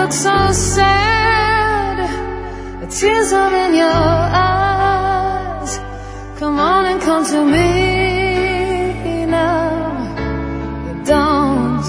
look so sad, the tears are in your eyes. Come on and come to me now. You don't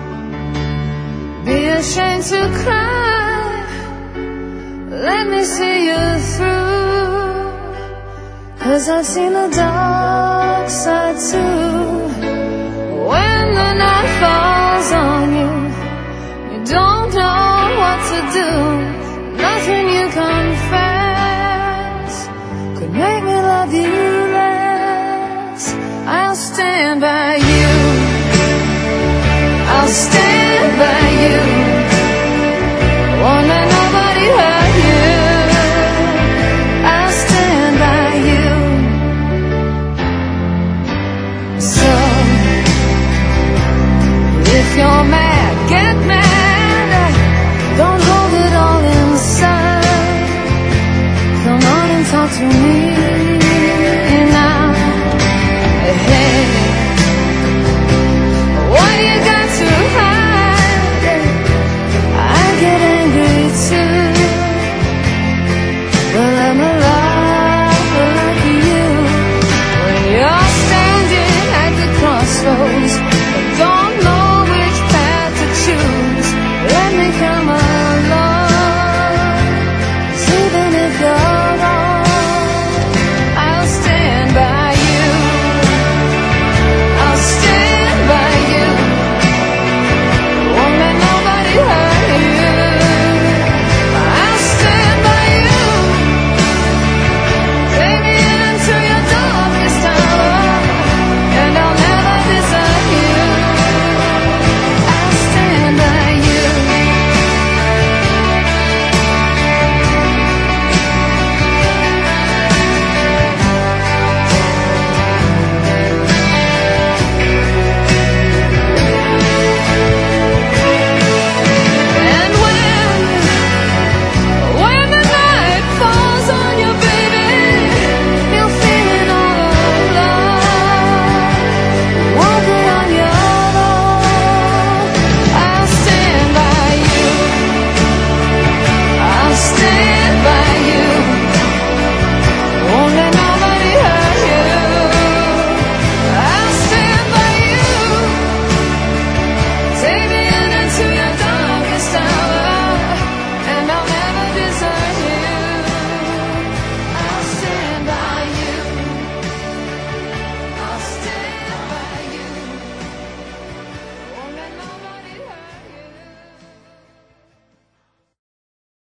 be ashamed to cry. Let me see you through, 'cause I've seen the dark side too. When the night falls on you, you don't know what to do. Nothing you confess could make me love you less. I'll stand by you, I'll stand